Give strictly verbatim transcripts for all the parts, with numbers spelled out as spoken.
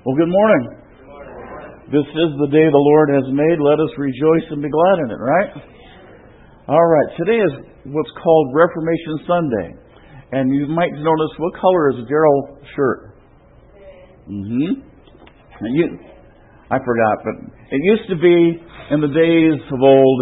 Well, good morning. Good morning. This is the day the Lord has made. Let us rejoice and be glad in it, right? All right. Today is what's called Reformation Sunday. And you might notice, what color is Daryl's shirt? Mm-hmm. You, I forgot, but it used to be in the days of old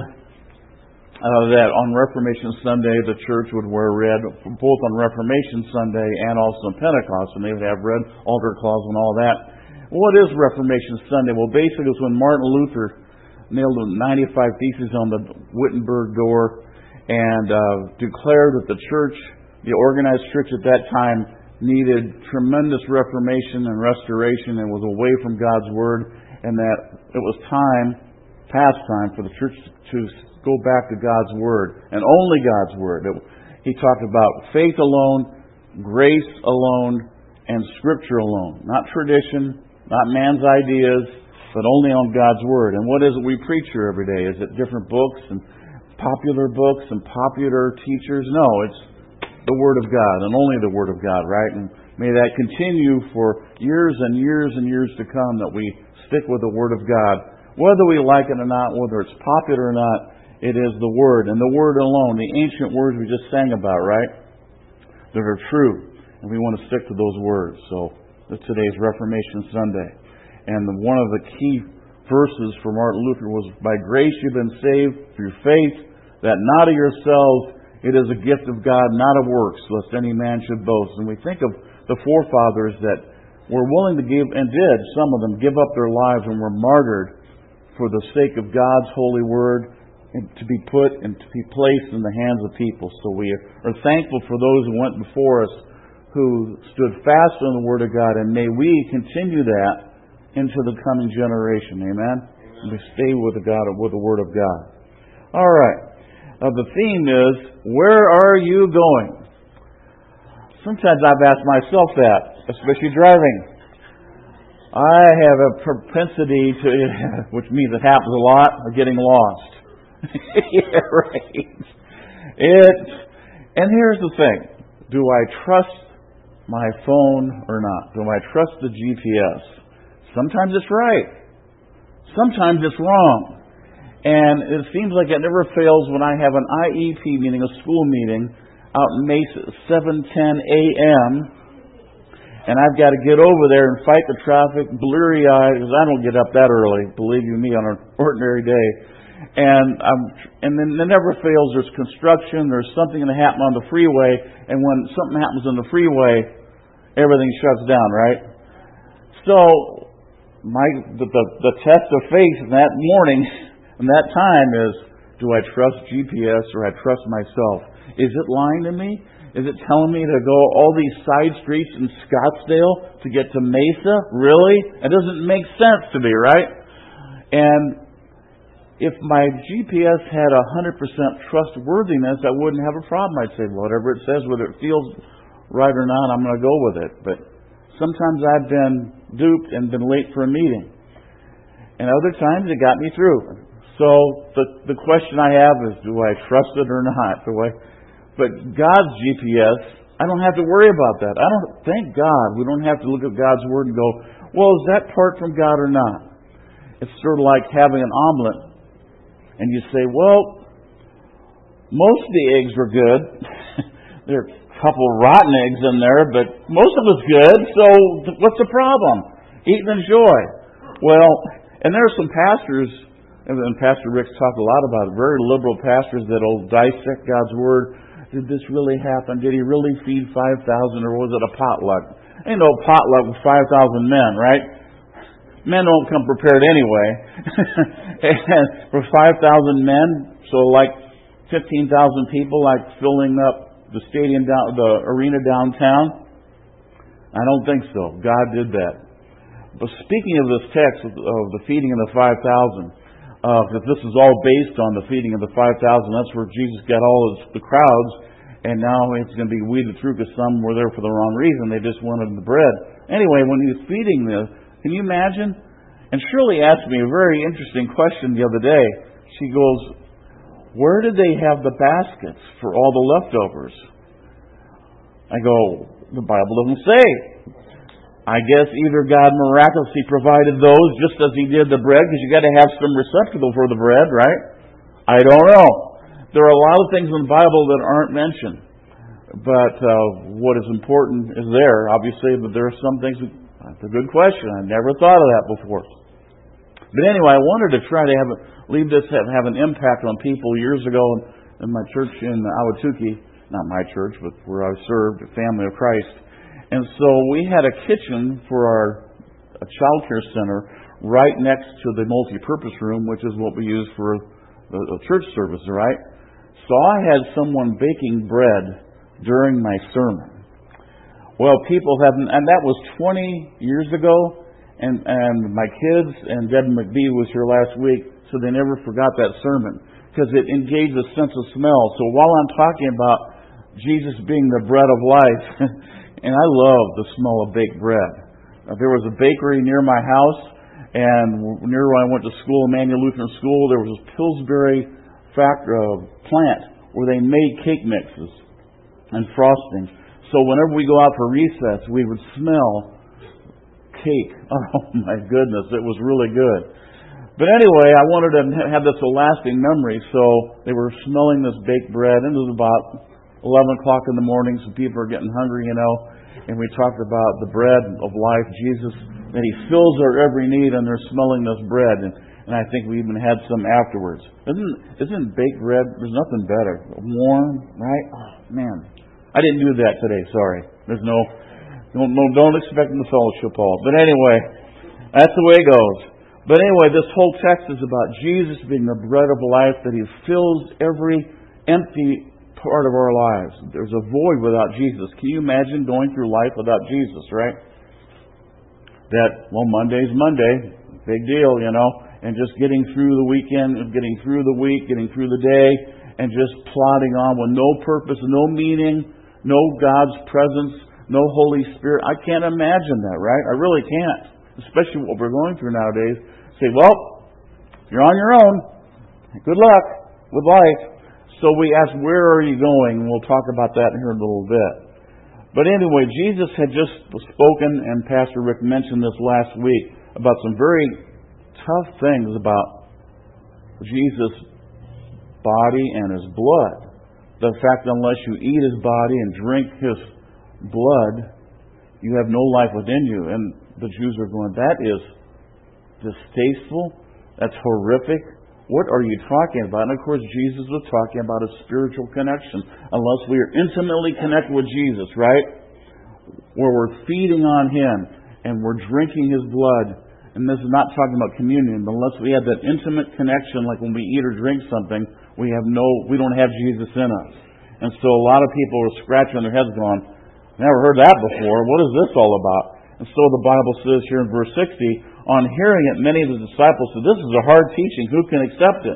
uh, that on Reformation Sunday the church would wear red, both on Reformation Sunday and also on Pentecost, and they would have red altar cloths and all that. What is Reformation Sunday? Well, basically it's when Martin Luther nailed the ninety-five Theses on the Wittenberg door and uh, declared that the church, the organized church at that time, needed tremendous reformation and restoration and was away from God's Word, and that it was time, past time, for the church to go back to God's Word, and only God's Word. He talked about faith alone, grace alone, and Scripture alone. Not tradition, not man's ideas, but only on God's Word. And what is it we preach here every day? Is it different books and popular books and popular teachers? No, it's the Word of God, and only the Word of God, right? And may that continue for years and years and years to come, that we stick with the Word of God. Whether we like it or not, whether it's popular or not, it is the Word. And the Word alone, the ancient words we just sang about, right? That are true. And we want to stick to those words. So today's Reformation Sunday. And the, one of the key verses for Martin Luther was, "By grace you've been saved through faith, that not of yourselves, it is a gift of God, not of works, lest any man should boast." And we think of the forefathers that were willing to give, and did, some of them, give up their lives and were martyred for the sake of God's holy word, and to be put and to be placed in the hands of people. So we are thankful for those who went before us, who stood fast on the Word of God, and may we continue that into the coming generation. Amen? Amen. We stay with the God, with the Word of God. All right. Uh, the theme is, where are you going? Sometimes I've asked myself that, especially driving. I have a propensity to, which means it happens a lot, of getting lost. Yeah, right. It, and here's the thing. Do I trust my phone or not? Do I trust the G P S? Sometimes it's right. Sometimes it's wrong. And it seems like it never fails when I have an I E P meeting, a school meeting, out in Mesa, seven ten a.m., and I've got to get over there and fight the traffic, bleary-eyed, because I don't get up that early, believe you me, on an ordinary day. And I'm, and then it never fails. There's construction. There's something going to happen on the freeway. And when something happens on the freeway, everything shuts down, right? So my the, the, the test of faith in that morning and that time is, do I trust G P S or I trust myself? Is it lying to me? Is it telling me to go all these side streets in Scottsdale to get to Mesa? Really? It doesn't make sense to me, right? And if my G P S had one hundred percent trustworthiness, I wouldn't have a problem. I'd say, whatever it says, whether it feels right or not, I'm going to go with it. But sometimes I've been duped and been late for a meeting. And other times it got me through. So the the question I have is, do I trust it or not? Do I? But God's G P S, I don't have to worry about that. I don't. Thank God we don't have to look at God's Word and go, well, is that part from God or not? It's sort of like having an omelet. And you say, well, most of the eggs were good. There are a couple of rotten eggs in there, but most of it's good. So what's the problem? Eat and enjoy. Well, and there are some pastors, and Pastor Rick's talked a lot about it, very liberal pastors that will dissect God's Word. Did this really happen? Did he really feed five thousand, or was it a potluck? Ain't no potluck with five thousand men, right? Men don't come prepared anyway. And for five thousand men, so like fifteen thousand people, like filling up the stadium, down, the arena downtown? I don't think so. God did that. But speaking of this text of the feeding of the five thousand, uh, that this is all based on the feeding of the five thousand, that's where Jesus got all his, the crowds, and now it's going to be weeded through because some were there for the wrong reason. They just wanted the bread. Anyway, when he was feeding this, can you imagine? And Shirley asked me a very interesting question the other day. She goes, where did they have the baskets for all the leftovers? I go, the Bible doesn't say. I guess either God miraculously provided those just as He did the bread, because you got to have some receptacle for the bread, right? I don't know. There are a lot of things in the Bible that aren't mentioned. But uh, what is important is there, obviously, but there are some things, that's a good question. I never thought of that before. But anyway, I wanted to try to have a, leave this have, have an impact on people. Years ago in, in my church in Ahwatukee, not my church, but where I served, the Family of Christ. And so we had a kitchen for our a child care center right next to the multi-purpose room, which is what we use for the, the church service, right? So I had someone baking bread during my sermon. Well, people haven't, and that was twenty years ago, and, and my kids and Deb McBee was here last week, so they never forgot that sermon, because it engaged a sense of smell. So while I'm talking about Jesus being the bread of life, and I love the smell of baked bread. Uh, there was a bakery near my house, and near where I went to school, Emmanuel Lutheran School, there was a Pillsbury fact, uh, plant where they made cake mixes and frosting. So whenever we go out for recess, we would smell cake. Oh my goodness, it was really good. But anyway, I wanted to have this a lasting memory, so they were smelling this baked bread, and it was about eleven o'clock in the morning, so people are getting hungry, you know, and we talked about the bread of life, Jesus, that He fills our every need, and they're smelling this bread, and, and I think we even had some afterwards. Isn't isn't baked bread, there's nothing better. Warm, right? Oh, man. I didn't do that today, sorry. There's no, don't, no, don't expect them to fellowship all. But anyway, that's the way it goes. But anyway, this whole text is about Jesus being the bread of life, that He fills every empty part of our lives. There's a void without Jesus. Can you imagine going through life without Jesus, right? That, well, Monday's Monday, big deal, you know, and just getting through the weekend, getting through the week, getting through the day, and just plodding on with no purpose, no meaning, no God's presence, no Holy Spirit. I can't imagine that, right? I really can't. Especially what we're going through nowadays. Say, well, you're on your own. Good luck with life. So we ask, where are you going? And we'll talk about that here in a little bit. But anyway, Jesus had just spoken, and Pastor Rick mentioned this last week, about some very tough things about Jesus' body and His blood. The fact that unless you eat His body and drink His blood, you have no life within you. And the Jews are going, that is distasteful. That's horrific. What are you talking about? And of course, Jesus was talking about a spiritual connection. Unless we are intimately connected with Jesus, right? Where we're feeding on Him and we're drinking His blood. And this is not talking about communion, but unless we have that intimate connection, like when we eat or drink something, we have no, we don't have Jesus in us. And so a lot of people are scratching their heads going, never heard that before. What is this all about? And so the Bible says here in verse sixty, on hearing it, many of the disciples said, this is a hard teaching. Who can accept it?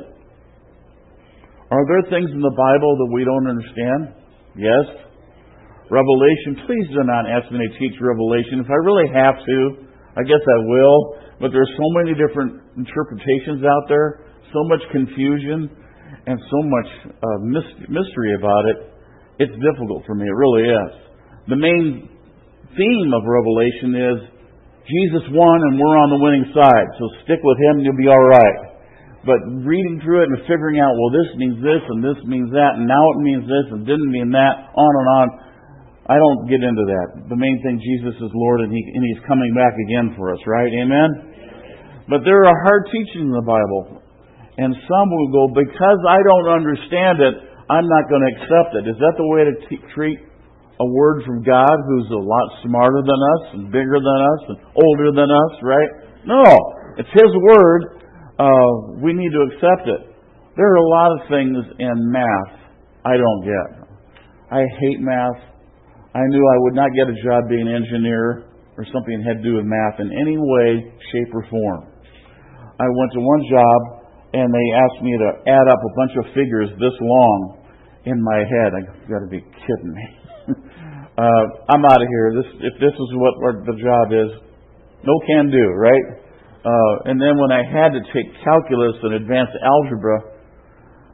Are there things in the Bible that we don't understand? Yes. Revelation, please do not ask me to teach Revelation. If I really have to, I guess I will. But there are so many different interpretations out there, so much confusion, and so much uh, mystery about it. It's difficult for me. It really is. The main theme of Revelation is Jesus won and we're on the winning side. So stick with Him and you'll be all right. But reading through it and figuring out, well, this means this and this means that, and now it means this and didn't mean that, on and on. I don't get into that. The main thing, Jesus is Lord, and, he, and He's coming back again for us, right? Amen? But there are hard teachings in the Bible. And some will go, because I don't understand it, I'm not going to accept it. Is that the way to t- treat a word from God who's a lot smarter than us and bigger than us and older than us, right? No. It's His word. Uh, we need to accept it. There are a lot of things in math I don't get. I hate math. I knew I would not get a job being an engineer or something that had to do with math in any way, shape, or form. I went to one job and they asked me to add up a bunch of figures this long in my head. I got to be kidding me. uh, I'm out of here. This, if this is what the job is, no can do, right? Uh, and then when I had to take calculus and advanced algebra,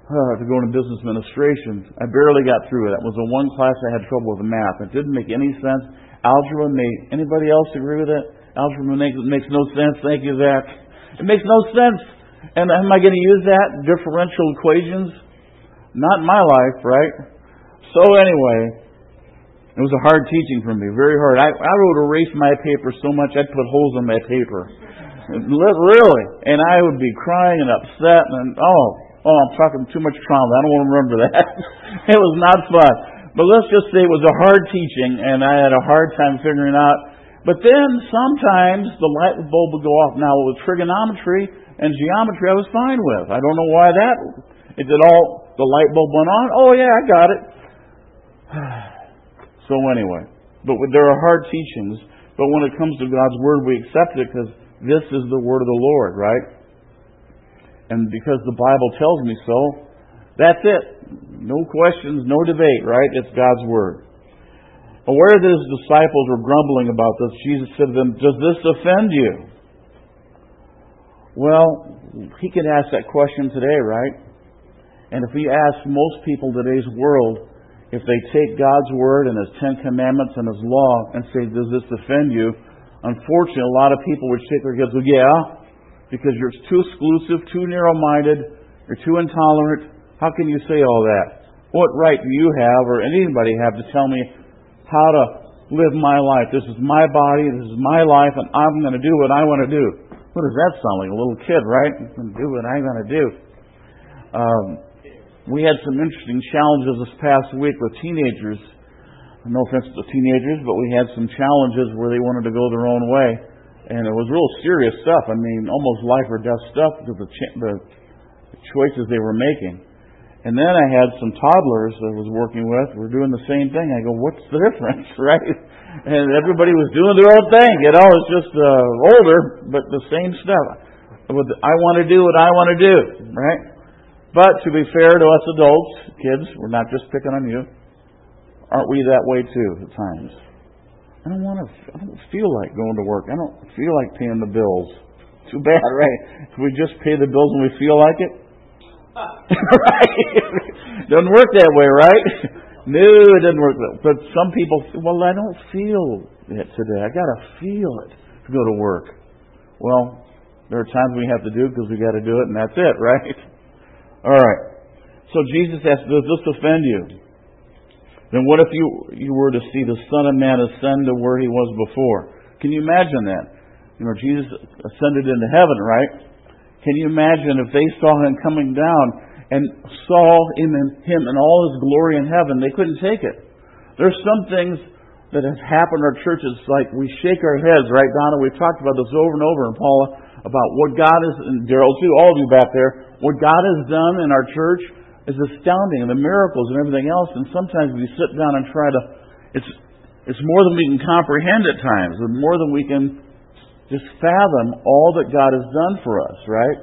uh, to go into business administration. I barely got through it. It was the one class I had trouble with the math. It didn't make any sense. Algebra made. Anybody else agree with it? Algebra makes, makes no sense. Thank you, Zach. It makes no sense. And am I going to use that? Differential equations? Not in my life, right? So anyway, it was a hard teaching for me, very hard. I, I would erase my paper so much I'd put holes in my paper. Really. And I would be crying and upset and, oh, oh, I'm talking too much trauma. I don't want to remember that. It was not fun. But let's just say it was a hard teaching and I had a hard time figuring out. But then sometimes the light bulb would go off. Now with trigonometry and geometry I was fine with. I don't know why that. It did all, the light bulb went on. Oh yeah, I got it. So anyway, but there are hard teachings, but when it comes to God's Word, we accept it because this is the Word of the Lord, right? And because the Bible tells me so, that's it. No questions, no debate, right? It's God's Word. Aware that his disciples were grumbling about this, Jesus said to them, does this offend you? Well, he can ask that question today, right? And if we ask most people in today's world, if they take God's Word and His Ten Commandments and His law and say, does this offend you? Unfortunately, a lot of people would shake their heads and go, yeah, because you're too exclusive, too narrow-minded, you're too intolerant. How can you say all that? What right do you have or anybody have to tell me how to live my life? This is my body, this is my life, and I'm going to do what I want to do. What does that sound like? A little kid, right? I'm going to do what I'm going to do. Um... We had some interesting challenges this past week with teenagers. No offense to teenagers, but we had some challenges where they wanted to go their own way. And it was real serious stuff. I mean, almost life or death stuff because of the, ch- the choices they were making. And then I had some toddlers that I was working with. We're doing the same thing. I go, what's the difference, right? And everybody was doing their own thing. You know, it's just uh, older, but the same stuff. I want to do what I want to do, right? But to be fair to us adults, kids, we're not just picking on you. Aren't we that way too at times? I don't want to. I don't feel like going to work. I don't feel like paying the bills. Too bad, right? If we just pay the bills when we feel like it, right? Doesn't work that way, right? No, it doesn't work that way. But some people, well, I don't feel it today. I got to feel it to go to work. Well, there are times we have to do it because we got to do it, and that's it, right? All right. So Jesus asked, does this offend you? Then what if you you were to see the Son of Man ascend to where He was before? Can you imagine that? You know, Jesus ascended into heaven, right? Can you imagine if they saw Him coming down and saw Him in, him in all His glory in heaven? They couldn't take it. There's some things that have happened in our churches, like we shake our heads, right, Donna? We've talked about this over and over, and Paula, about what God is, and Daryl too, all of you back there, what God has done in our church is astounding, and the miracles and everything else. And sometimes we sit down and try to, it's it's more than we can comprehend at times, and more than we can just fathom all that God has done for us, right?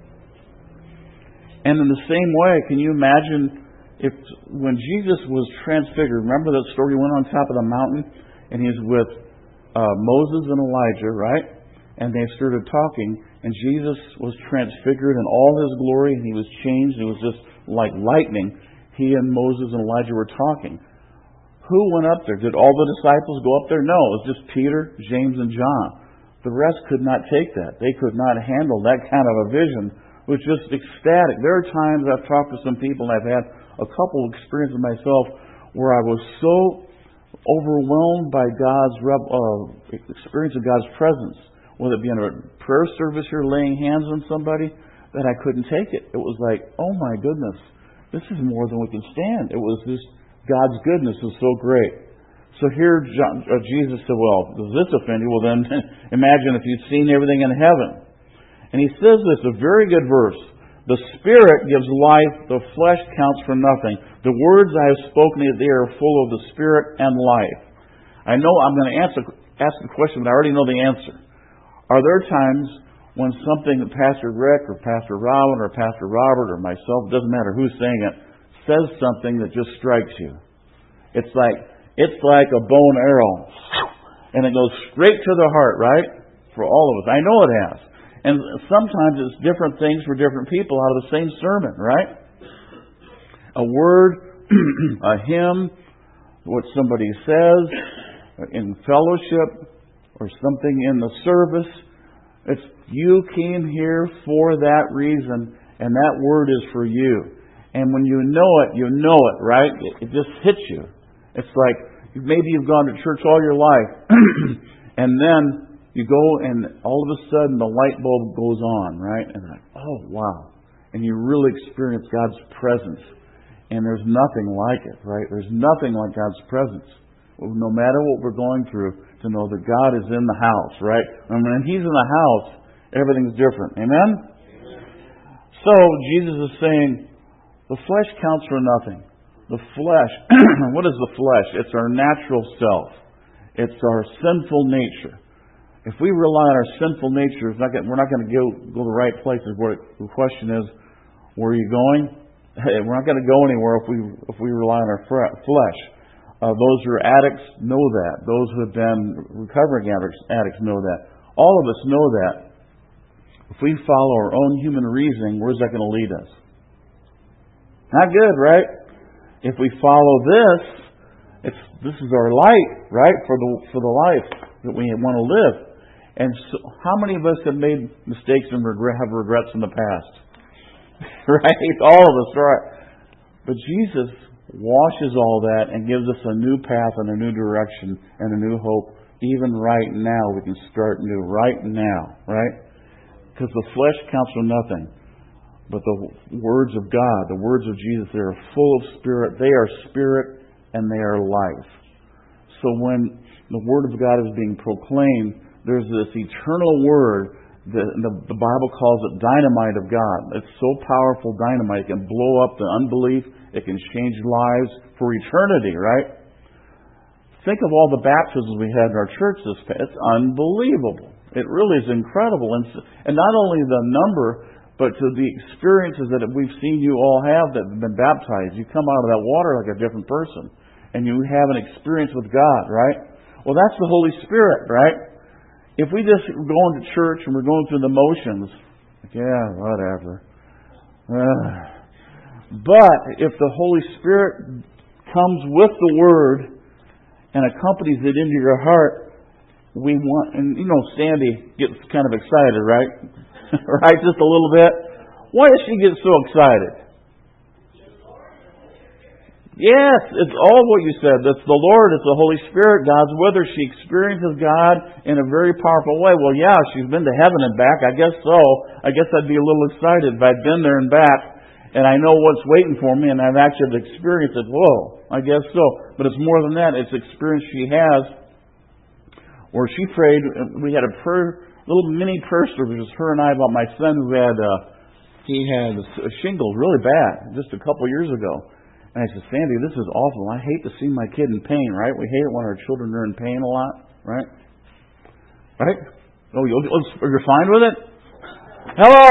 And in the same way, can you imagine if when Jesus was transfigured, remember that story? He went on top of the mountain, and he's with uh, Moses and Elijah, right? And they started talking, and Jesus was transfigured in all His glory, and He was changed. It was just like lightning. He and Moses and Elijah were talking. Who went up there? Did all the disciples go up there? No, it was just Peter, James, and John. The rest could not take that. They could not handle that kind of a vision. It was just ecstatic. There are times I've talked to some people, and I've had a couple of experiences myself where I was so overwhelmed by God's uh, experience of God's presence, whether it be in a prayer service or laying hands on somebody, that I couldn't take it. It was like, oh my goodness, this is more than we can stand. It was just God's goodness is so great. So here John, uh, Jesus said, well, does this offend you? Well then, imagine if you'd seen everything in heaven. And He says this, a very good verse. The Spirit gives life, the flesh counts for nothing. The words I have spoken, they are full of the Spirit and life. I know I'm going to answer, ask the question, but I already know the answer. Are there times when something that Pastor Rick or Pastor Robin or Pastor Robert or myself, doesn't matter who's saying it, says something that just strikes you? It's like it's like a bow and arrow, and it goes straight to the heart, right? For all of us, I know it has. And sometimes it's different things for different people out of the same sermon, right? a word, a hymn, what somebody says in fellowship, or something in the service. It's you came here for that reason, and that word is for you. And when you know it, you know it, right? It, it just hits you. It's like maybe you've gone to church all your life, and then you go and all of a sudden the light bulb goes on, right? And like, oh wow. And you really experience God's presence. And there's nothing like it, right? There's nothing like God's presence. No matter what we're going through, to know that God is in the house, right? And when He's in the house, everything's different. Amen? Amen. So, Jesus is saying, the flesh counts for nothing. The flesh, what is the flesh? It's our natural self. It's our sinful nature. If we rely on our sinful nature, it's not gonna, we're not going to go, go the right places. Where the question is, where are you going? Hey, we're not going to go anywhere if we if we rely on our flesh. Uh, those who are addicts know that. Those who have been recovering addicts, addicts know that. All of us know that. If we follow our own human reasoning, where's that going to lead us? Not good, right? If we follow this, it's this is our light, right, for the for the life that we want to live. And so, how many of us have made mistakes and regret, have regrets in the past? Right? All of us, right? But Jesus washes all that and gives us a new path and a new direction and a new hope. Even right now, we can start new. Right now, right? Because the flesh counts for nothing. But the words of God, the words of Jesus, they are full of spirit. They are spirit and they are life. So when the Word of God is being proclaimed, there's this eternal Word. The, the, the Bible calls it dynamite of God. It's so powerful, dynamite. It can blow up the unbelief. It can change lives for eternity, right? Think of all the baptisms we had in our church this past. It's unbelievable. It really is incredible. And, and not only the number, but to the experiences that we've seen you all have that have been baptized. You come out of that water like a different person. And you have an experience with God, right? Well, that's the Holy Spirit, right? If we just go into church and we're going through the motions, like, yeah, whatever. Uh, but if the Holy Spirit comes with the Word and accompanies it into your heart, we want, and you know, Sandy gets kind of excited, right? Right, just a little bit. Why does she get so excited? Yes, it's all what you said. That's the Lord. It's the Holy Spirit. God's with her. She experiences God in a very powerful way. Well, yeah, she's been to heaven and back. I guess so. I guess I'd be a little excited if I'd been there and back, and I know what's waiting for me, and I've actually experienced it. Whoa, I guess so. But it's more than that. It's experience she has, where she prayed. We had a prayer, little mini prayer service, her and I, about my son who had uh, he had shingles really bad just a couple years ago. And I said, Sandy, this is awful. I hate to see my kid in pain, right? We hate it when our children are in pain a lot, right? Right? Oh, you're fine with it? Hello!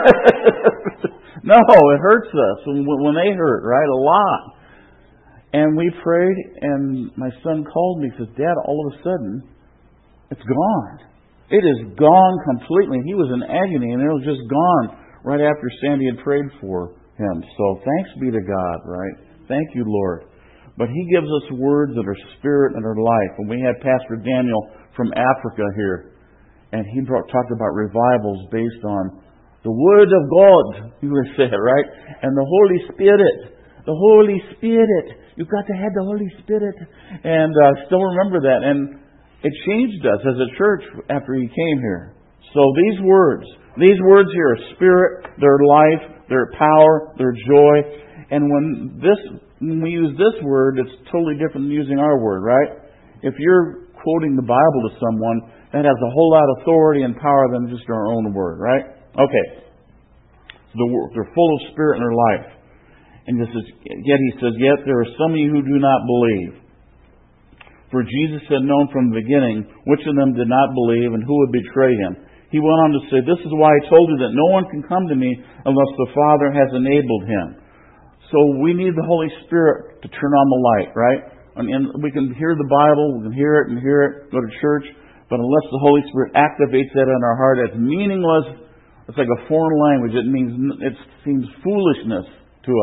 No, it hurts us when they hurt, right? A lot. And we prayed, and my son called me and says, Dad, all of a sudden, it's gone. It is gone completely. He was in agony, and it was just gone right after Sandy had prayed for him. So thanks be to God, right? Thank you, Lord. But He gives us words that are spirit and are life. And we had Pastor Daniel from Africa here, and he brought, talked about revivals based on the Word of God, you would say, right? And the Holy Spirit. The Holy Spirit. You've got to have the Holy Spirit. And I uh, still remember that. And it changed us as a church after he came here. So these words, these words here are spirit, they're life, they're power, they're joy. And when this, when we use this word, it's totally different than using our word, right? If you're quoting the Bible to someone, that has a whole lot of authority and power than just our own word, right? Okay. The, they're full of spirit and their life. And this is, yet he says, yet there are some of you who do not believe. For Jesus had known from the beginning which of them did not believe and who would betray him. He went on to say, this is why I told you that no one can come to me unless the Father has enabled him. So we need the Holy Spirit to turn on the light, right? I mean, we can hear the Bible, we can hear it and hear it, go to church, but unless the Holy Spirit activates that in our heart, it's meaningless. It's like a foreign language. It means, it seems foolishness to us.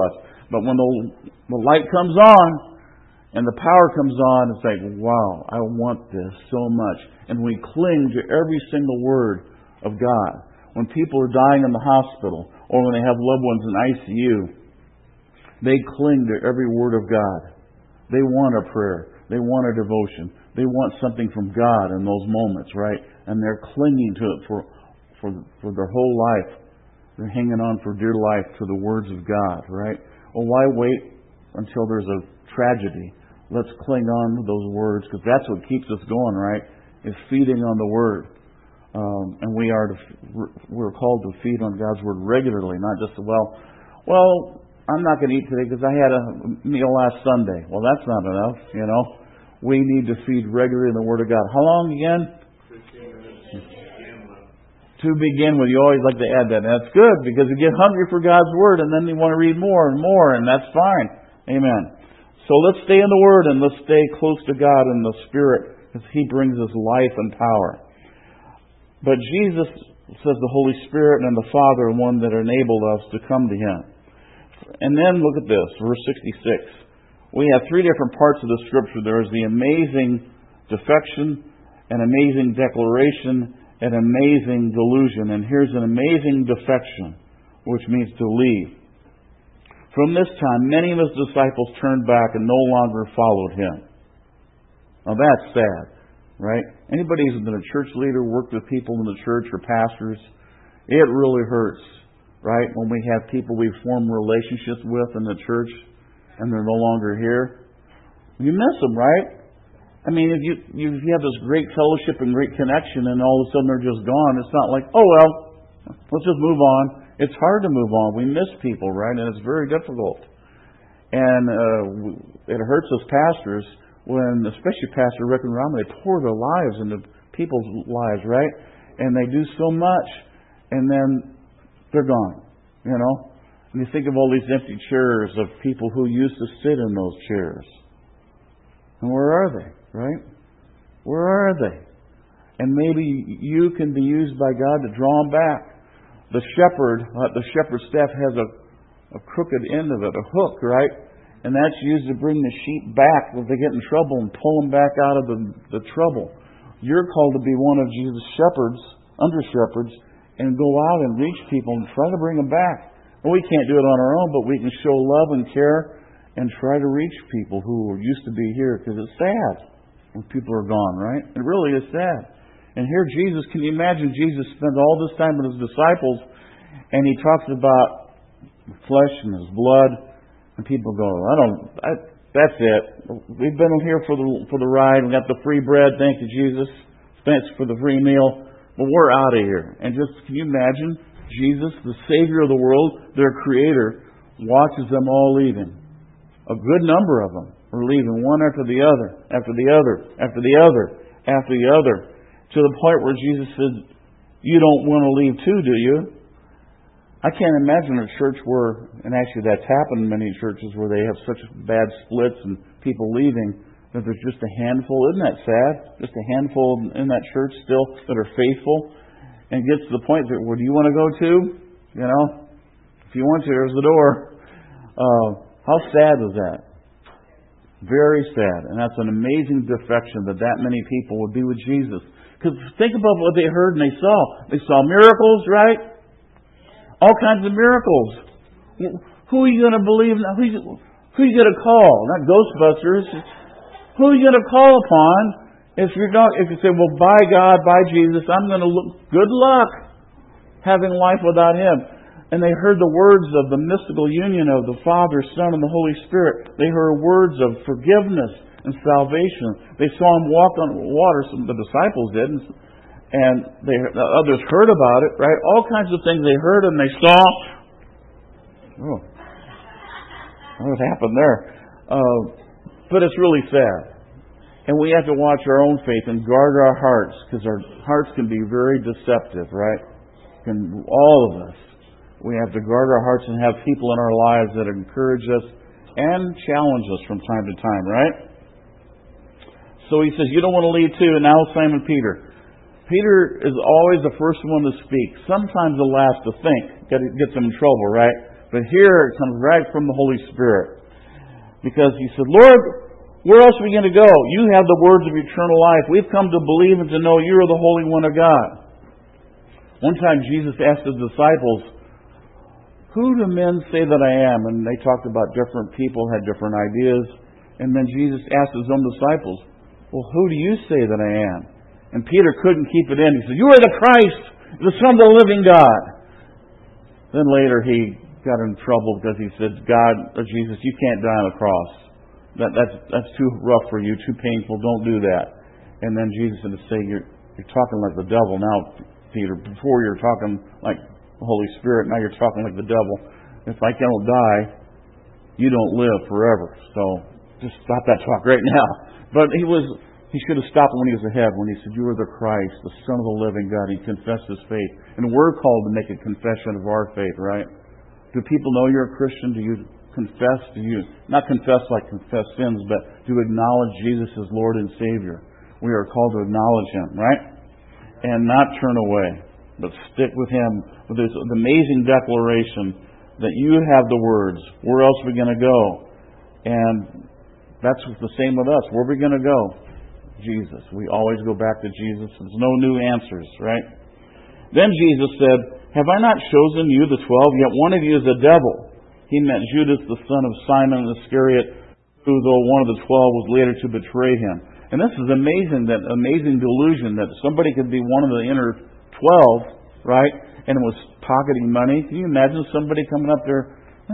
But when the, the light comes on and the power comes on, it's like, wow, I want this so much. And we cling to every single word of God. When people are dying in the hospital or when they have loved ones in I C U, they cling to every word of God. They want a prayer. They want a devotion. They want something from God in those moments, right? And they're clinging to it for, for, for their whole life. They're hanging on for dear life to the words of God, right? Well, why wait until there's a tragedy? Let's cling on to those words, because that's what keeps us going, right? Is feeding on the Word. Um, and we are to, we're called to feed on God's Word regularly, not just, well, well, I'm not going to eat today because I had a meal last Sunday. Well, that's not enough, you know. We need to feed regularly in the Word of God. How long again? To begin with. You always like to add that. And that's good, because you get hungry for God's Word and then you want to read more and more, and that's fine. Amen. So let's stay in the Word and let's stay close to God in the Spirit, because He brings us life and power. But Jesus says the Holy Spirit and the Father are one that enabled us to come to Him. And then look at this, verse sixty-six. We have three different parts of the Scripture. There is the amazing defection, an amazing declaration, an amazing delusion. And here's an amazing defection, which means to leave. From this time, many of His disciples turned back and no longer followed Him. Now that's sad, right? Anybody who's been a church leader, worked with people in the church or pastors, it really hurts, right? When we have people we've formed relationships with in the church and they're no longer here. You miss them, right? I mean, if you, you have this great fellowship and great connection and all of a sudden they're just gone, it's not like, oh well, let's just move on. It's hard to move on. We miss people, right? And it's very difficult. And uh, it hurts us pastors when, especially Pastor Rick and Rama, they pour their lives into people's lives, right? And they do so much, and then they're gone, you know? And you think of all these empty chairs of people who used to sit in those chairs. And where are they, right? Where are they? And maybe you can be used by God to draw them back. The shepherd, uh, the shepherd's staff has a, a crooked end of it, a hook, right? And that's used to bring the sheep back if they get in trouble and pull them back out of the, the trouble. You're called to be one of Jesus' shepherds, under shepherds, and go out and reach people and try to bring them back. Well, we can't do it on our own, but we can show love and care and try to reach people who used to be here, because it's sad when people are gone, right? It really is sad. And here Jesus, can you imagine Jesus spends all this time with His disciples and He talks about flesh and His blood, and people go, I don't, I, that's it. We've been here for the for the ride. We got the free bread. Thank you, Jesus. Thanks for the free meal. But we're out of here. And just, can you imagine Jesus, the Savior of the world, their Creator, watches them all leaving. A good number of them are leaving, one after the other, after the other, after the other, after the other, to the point where Jesus said, you don't want to leave too, do you? I can't imagine a church where, and actually that's happened in many churches, where they have such bad splits and people leaving, that there's just a handful. Isn't that sad? Just a handful in that church still that are faithful. And it gets to the point that, well, do you want to go too? You know? If you want to, there's the door. Uh, how sad is that? Very sad. And that's an amazing defection that that many people would be with Jesus. Because think about what they heard and they saw. They saw miracles, right? All kinds of miracles. Who are you going to believe? Who are you, who are you going to call? Not Ghostbusters. Who are you going to call upon if you're not? If you say, "Well, by God, by Jesus, I'm going to look." Good luck having life without Him. And they heard the words of the mystical union of the Father, Son, and the Holy Spirit. They heard words of forgiveness and salvation. They saw Him walk on water. Some of the disciples did. And they, others heard about it, right? All kinds of things they heard and they saw. Oh, what happened there? Uh, but it's really sad. And we have to watch our own faith and guard our hearts, because our hearts can be very deceptive, right? Can, all of us. We have to guard our hearts and have people in our lives that encourage us and challenge us from time to time, right? So he says, you don't want to leave too. And now Simon Peter. Peter is always the first one to speak. Sometimes the last to think. Gets him in trouble, right? But here it comes right from the Holy Spirit. Because he said, Lord, where else are we going to go? You have the words of eternal life. We've come to believe and to know you are the Holy One of God. One time Jesus asked his disciples, who do men say that I am? And they talked about different people, had different ideas. And then Jesus asked his own disciples, well, who do you say that I am? And Peter couldn't keep it in. He said, you are the Christ, the Son of the living God. Then later he got in trouble because he said, God, or Jesus, you can't die on the cross. That, that's that's too rough for you, too painful. Don't do that. And then Jesus had to say, you're, you're talking like the devil now, Peter. Before you were talking like the Holy Spirit. Now you're talking like the devil. If I don't die, you don't live forever. So just stop that talk right now. But he was he should have stopped when he was ahead, when he said, you are the Christ, the Son of the living God. He confessed his faith. And we're called to make a confession of our faith, right? Do people know you're a Christian? Do you confess? Do you not confess like confess sins, but do you acknowledge Jesus as Lord and Savior? We are called to acknowledge Him, right? And not turn away, but stick with Him with this amazing declaration that you have the words. Where else are we going to go? And that's the same with us. Where are we going to go? Jesus. We always go back to Jesus. There's no new answers, right? Then Jesus said, have I not chosen you, the twelve? Yet one of you is a devil. He meant Judas, the son of Simon Iscariot, who, though one of the twelve, was later to betray him. And this is amazing, that amazing delusion that somebody could be one of the inner twelve, right, and was pocketing money. Can you imagine somebody coming up there,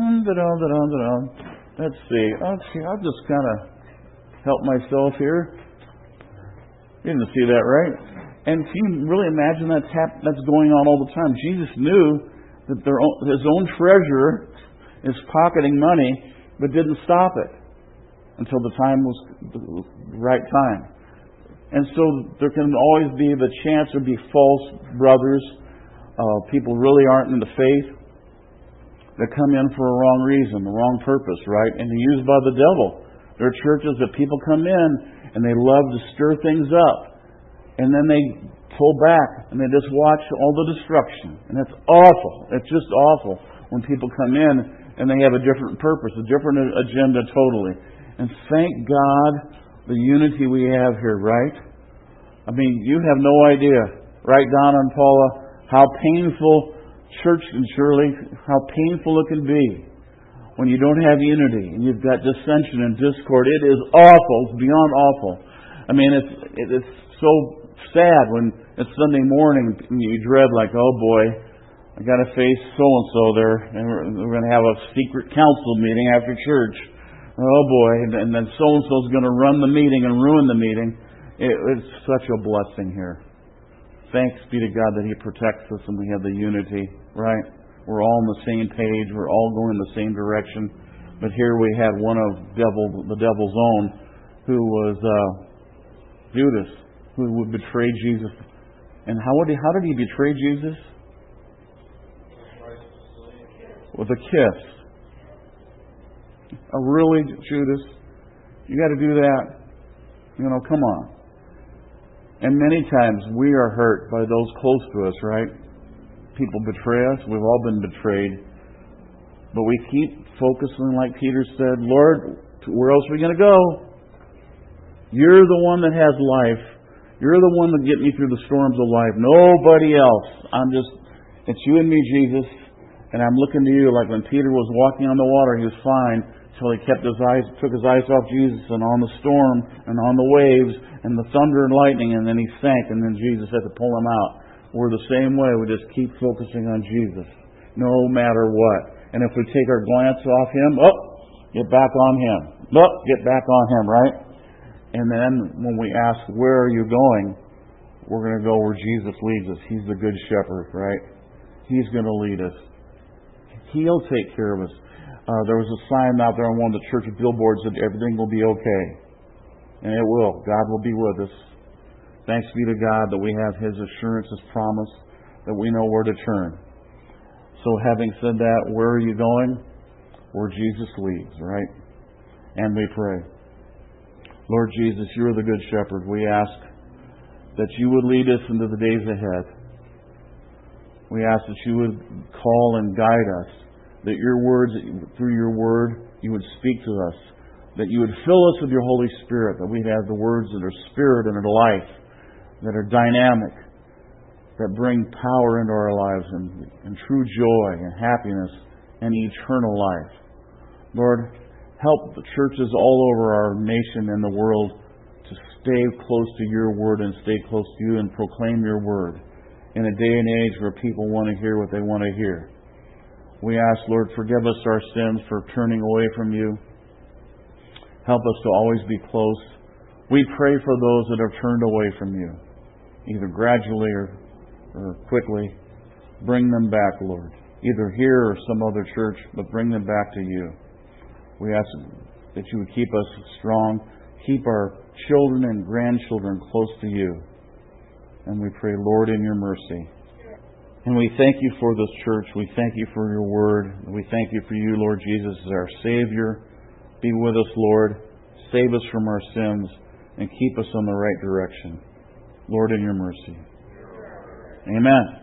let's see, let's see, I'll just kind of help myself here. You didn't see that, right? And can you really imagine that's hap- that's going on all the time? Jesus knew that their own, his own treasurer is pocketing money, but didn't stop it until the time was the right time. And so there can always be the chance to be false brothers. Uh, people really aren't in the faith. They come in for a wrong reason, the wrong purpose, right? And they're used by the devil. There are churches that people come in and they love to stir things up. And then they pull back and they just watch all the destruction. And it's awful. It's just awful when people come in and they have a different purpose, a different agenda totally. And thank God the unity we have here, right? I mean, you have no idea, right, Donna and Paula, how painful church and Shirley, how painful it can be when you don't have unity and you've got dissension and discord. It is awful. It's beyond awful. I mean, it's it's so sad when it's Sunday morning and you dread like, oh boy, I got to face so-and-so there, and we're, we're going to have a secret council meeting after church. Oh boy, and, and then so-and-so's going to run the meeting and ruin the meeting. It, it's such a blessing here. Thanks be to God that He protects us and we have the unity, right? We're all on the same page. We're all going in the same direction. But here we had one of devil, the devil's own, who was uh, Judas, who would betray Jesus. And how would he, how did he betray Jesus? With a kiss. Oh, really, Judas? You got to do that? You know, come on. And many times we are hurt by those close to us, right? People betray us. We've all been betrayed. But we keep focusing, like Peter said, Lord, where else are we going to go? You're the one that has life. You're the one that get me through the storms of life. Nobody else. I'm just, it's you and me, Jesus. And I'm looking to you like when Peter was walking on the water, he was fine until he kept his eyes, took his eyes off Jesus and on the storm and on the waves and the thunder and lightning, and then he sank, and then Jesus had to pull him out. We're the same way. We just keep focusing on Jesus, no matter what. And if we take our glance off Him, oh, get back on Him. Oh, get back on Him, right? And then when we ask, where are you going? We're going to go where Jesus leads us. He's the good shepherd, right? He's going to lead us. He'll take care of us. Uh, there was a sign out there on one of the church billboards that everything will be okay. And it will. God will be with us. Thanks be to God that we have His assurance, His promise, that we know where to turn. So having said that, where are you going? Where Jesus leads, right? And we pray. Lord Jesus, You are the good shepherd. We ask that You would lead us into the days ahead. We ask that You would call and guide us that your words, through your word, you would speak to us, that you would fill us with your Holy Spirit, that we'd have the words that are spirit and are life, that are dynamic, that bring power into our lives and, and true joy and happiness and eternal life. Lord, help the churches all over our nation and the world to stay close to your word and stay close to you and proclaim your word in a day and age where people want to hear what they want to hear. We ask, Lord, forgive us our sins for turning away from you. Help us to always be close. We pray for those that have turned away from you, either gradually or, or quickly. Bring them back, Lord, either here or some other church, but bring them back to you. We ask that you would keep us strong, keep our children and grandchildren close to you. And we pray, Lord, in your mercy. And we thank you for this church. We thank you for your word. We thank you for you, Lord Jesus, as our Savior. Be with us, Lord. Save us from our sins and keep us on the right direction. Lord, in your mercy. Amen.